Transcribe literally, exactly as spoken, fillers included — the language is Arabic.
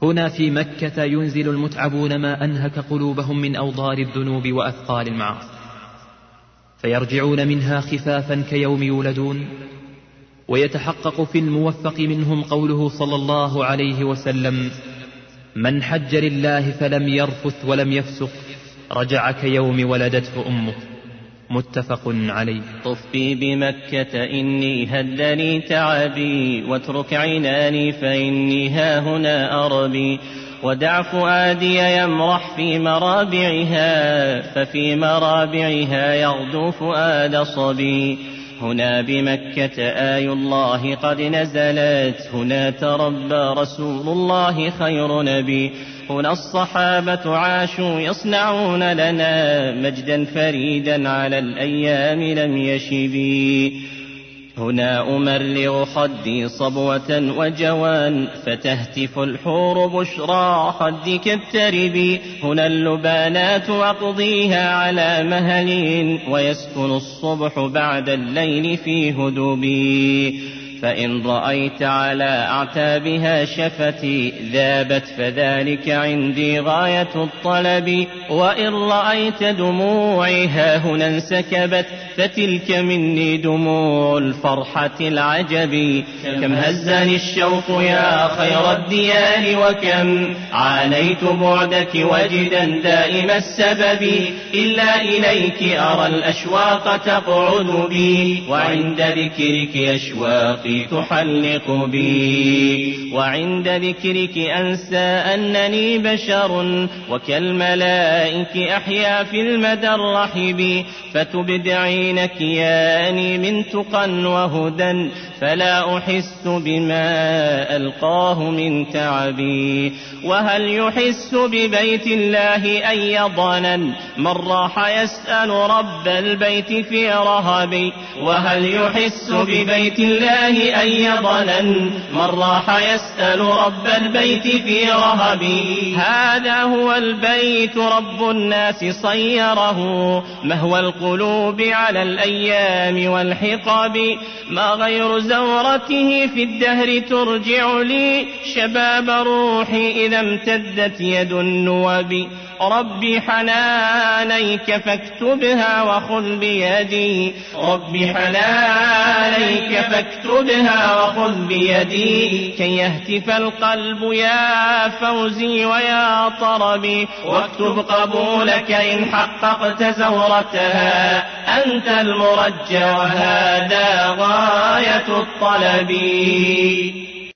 هنا في مكة ينزل المتعبون ما أنهك قلوبهم من أوضار الذنوب وأثقال المعاصي، فيرجعون منها خفافا كيوم يولدون. ويتحقق في الموفق منهم قوله صلى الله عليه وسلم: من حج لله فلم يرفث ولم يفسق رجع كيوم ولدته أمه. متفق عليه. طفي بمكة إني هدني تعبي، واترك عناني فإني هاهنا أربي، ودع فؤادي يمرح في مرابعها، ففي مرابعها يغدو فؤاد صبي. هنا بمكة آي الله قد نزلت، هنا تربى رسول الله خير نبي. هنا الصحابة عاشوا يصنعون لنا مجدا فريدا على الأيام لم يشبي. هنا أمرغ خدي صبوة وجوان، فتهتف الحور بشرى خدك اقتربي. هنا اللبانات أقضيها على مهل، ويسكن الصبح بعد الليل في هدوبي. فإن رأيت على أعتابها شفتي ذابت، فذلك عندي غاية الطلب. وإن رأيت دموعها هنا انسكبت، فتلك مني دموع الفرحة العجب. كم هزني الشوق يا خير الديار، وكم عانيت بعدك وجدا دائم السبب. إلا إليك أرى الأشواق تقعد بي، وعند ذكرك أشواقي تحلق بي. وعند ذكرك أنسى أنني بشر، وكالملائك أحيا في المدى الرحب. فتبدعين كياني من تقى وهدى، فلا أحس بما ألقاه من تعبي. وهل يحس ببيت الله أي ضنا، من راح يسأل رب البيت في رهبي. وهل يحس ببيت الله أي ضنا، من راح يسأل رب البيت في رهبي. هذا هو البيت رب الناس صيره، مهوى القلوب على الأيام والحقب. ما غير زورته في الدهر ترجع لي شباب روحي إذا امتدت يد النوب. ربي حنانيك فاكتبها وخذ بيدي، ربي حنانيك فاكتبها وخذ بيدي. كي يهتف القلب يا فوزي ويا طربي، واكتب قبولك إن حققت زورتها. أنت المرجى وهذا غاية الطلب.